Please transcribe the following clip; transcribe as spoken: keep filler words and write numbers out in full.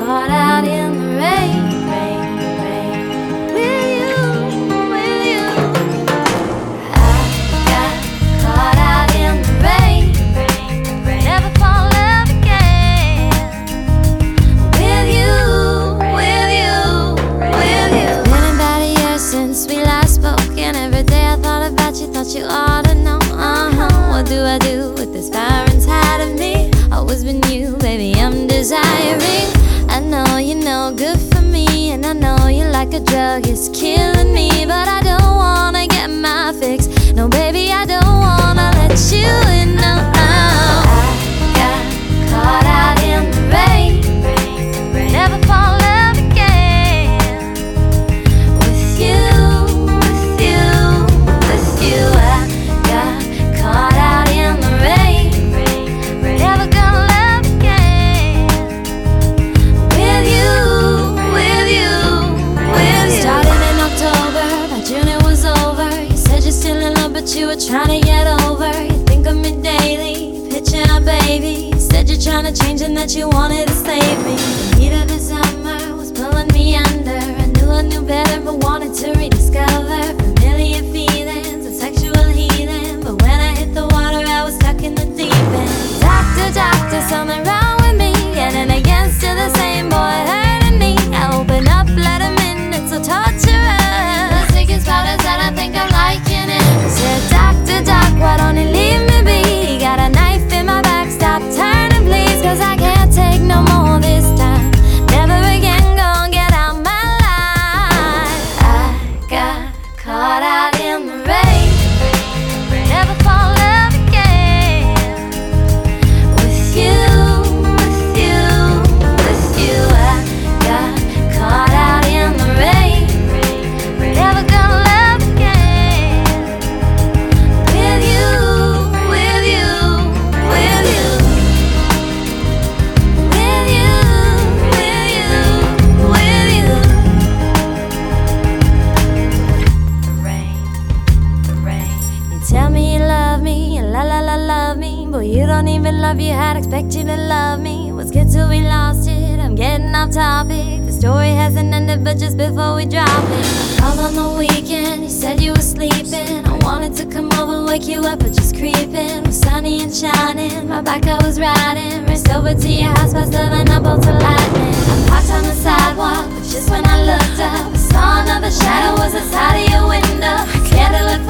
caught out in the rain, rain, rain. With you, with you. I got caught out in the rain, rain, rain. Never fall in love again. With you, with you, with you. It's been about a year since we last spoke, and every day I thought about you, thought you ought to know. Uh-huh. What do I do with this fire inside of me? Always been you, baby, I'm desiring. I know you're no good for me, and I know you're like a drug, it's killing me. But I don't wanna get my fix. No, baby, I don't wanna let you in, no, no. I got caught out in the rain, rain, rain. Never fall in love again. With you, with you, with you. I got caught out in the rain, rain, rain. Never gonna love again. With you, with you, with you. Started in October, by June it was over. You said you're still in love, but you were trying to get over. You think of me daily, picture a baby. You said you're trying to change and that you wanted to save me. The heat of the summer was pulling me under. I knew I knew better, but wanted to rediscover familiar feelings and sexual healing. But when I hit the water, I was stuck in the deep end. Doctor, doctor, something wrong with me. Getting against to the same boy hurting me. I open up, let him in, it's so torturous. The sickest part is that I think I'm liking it. I said, doctor, doc, why don't you leave me be? Got a knife in my back, stop turning please. Cause I can't take no more this time. Never again gonna get out my life. I got caught out in the rain, never fall in love again. With you, with you, with you. I got caught out in the rain, never gonna love again. With you, with you, with you. With you, with you, with you. The rain, the rain. You tell me you love me, you la la la love me. Boy, you don't even love you, I'd expect you to love me. Was good till we lost it, I'm getting off topic. The story hasn't ended, but just before we drop it, I called on the weekend, you said you were sleeping. I wanted to come over, wake you up, but just creeping. It was sunny and shining, my back I was riding. Raced over to your house, faster than a bolt of lightning. I parked on the sidewalk, but just when I looked up, I saw another shadow was inside of your window. Scared to look